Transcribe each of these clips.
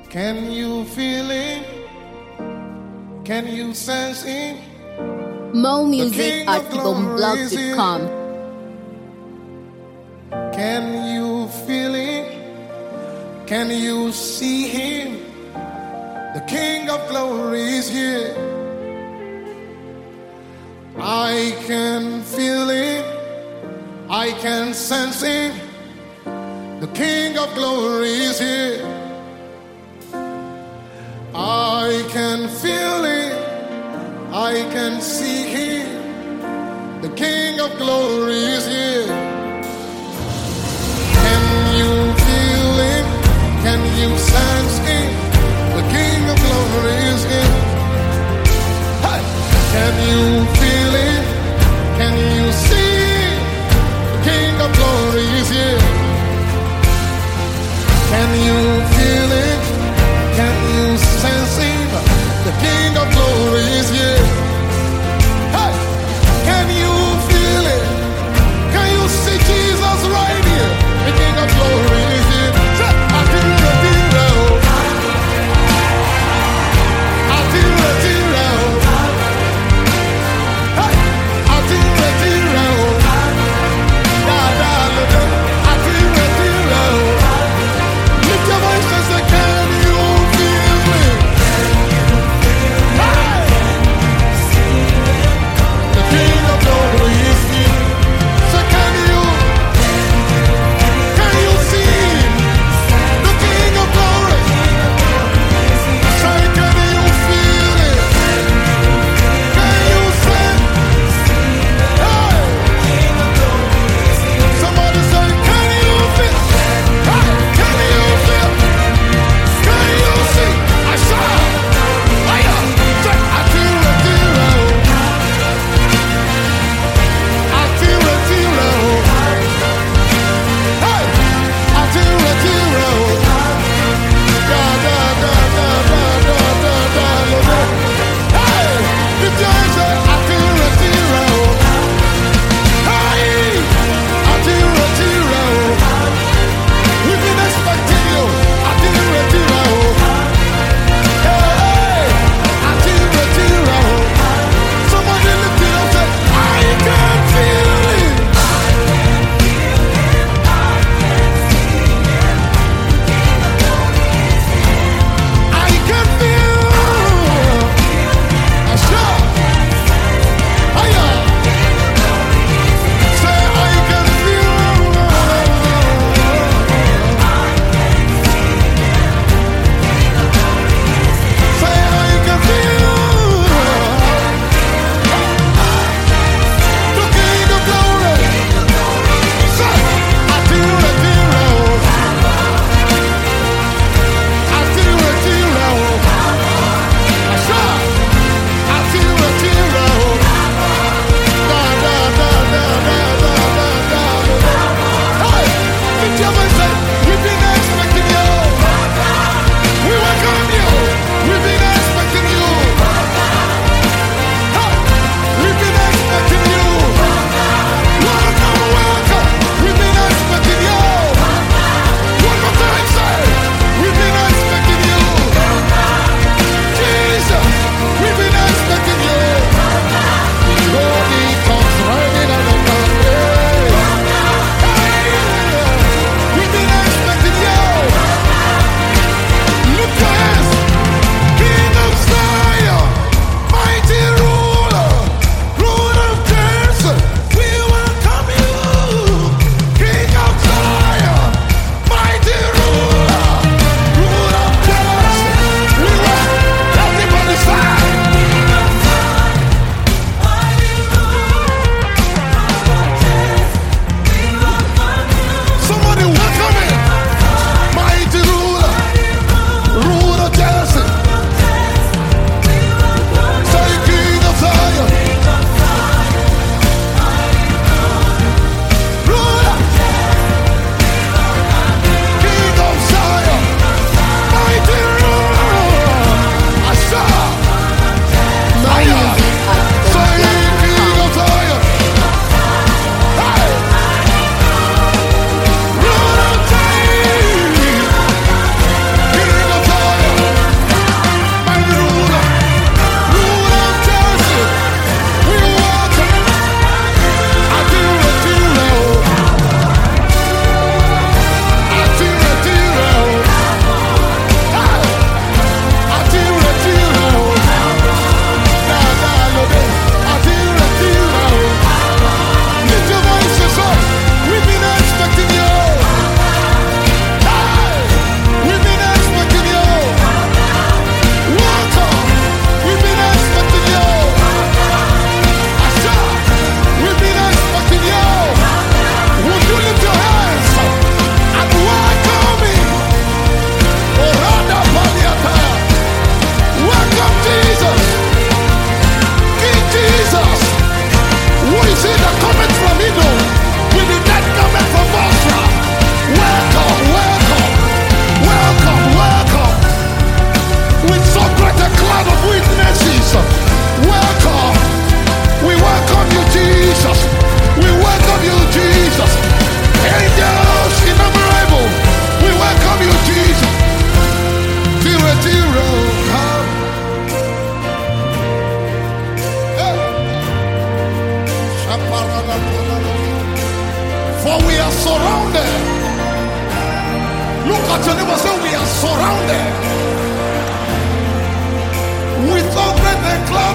Can you feel it? Can you sense it? More music at ibomblog.com. Can you feel it? Can you see him? The King of Glory is here. I can feel it. I can sense it. The King of Glory is here. I can feel it. I can see him. The King of Glory is here. Can you feel it? Can you sense it? The King of Glory is here. Hey! Can you feel it? Can you see it? The King of Glory is here. Can you feel it? Can you sense it? The King of Glory is here. Hey! Can you feel it? Can you see Jesus right here? The King of Glory is here. I feel the hero. I feel the hero. Hey!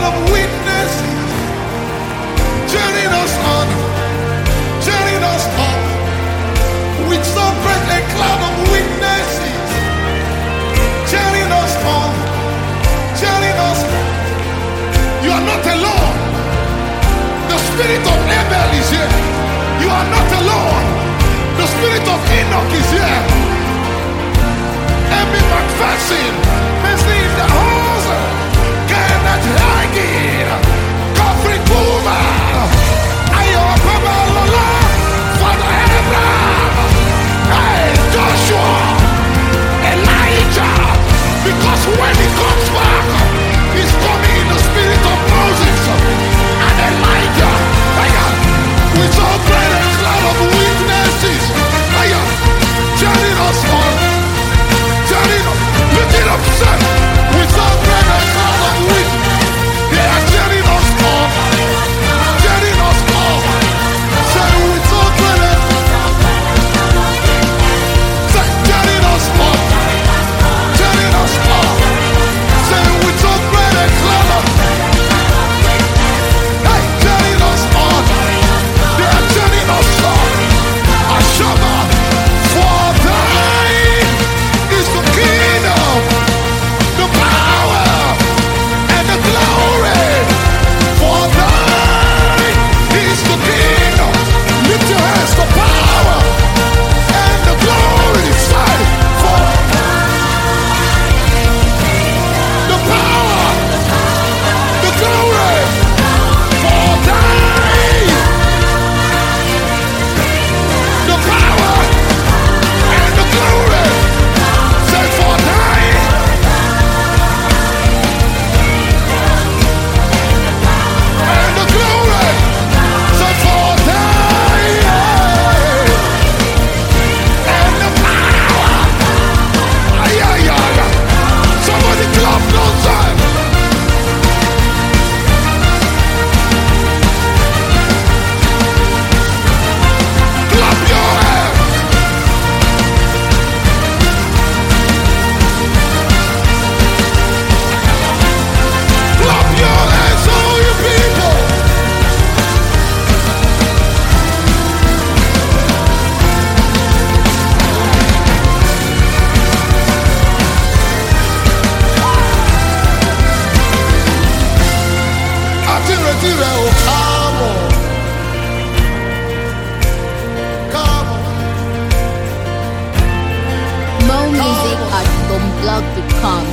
of witnesses, cheering us on, cheering us up. With so great a cloud of witnesses, cheering us on, cheering us up. You are not alone. The spirit of Abel is here. You are not alone. The spirit of Enoch is here. Emmy McPherson is in the house. Kenneth Hagin, Godfrey Puma, Ayo Babalola, Father Abraham, hey, Joshua, Elijah. Because when he comes back, he's coming in the spirit of Moses and Elijah. With so great a cloud of witnesses, cheering us on, cheering us, lifting up, son. With so great a cloud of witnesses, they are cheering us on, cheering us on. Say with so great a, say cheering us on, cheering us on. Say with so great a cloud of, hey, cheering us on. They are turning us on. Ashama, for thine is the kingdom, the power, and the glory. For thine is the kingdom. Lift your hands, the power and the glory. Say, for the power, the glory. For thine the power and the glory. Say for thine and the glory. Say for thine and the power. Ay, ay, ay. Somebody clap those hands. Clap your hands. Clap your hands, all you people. Atire, oh, come on. Come on. More music at boomblog.com.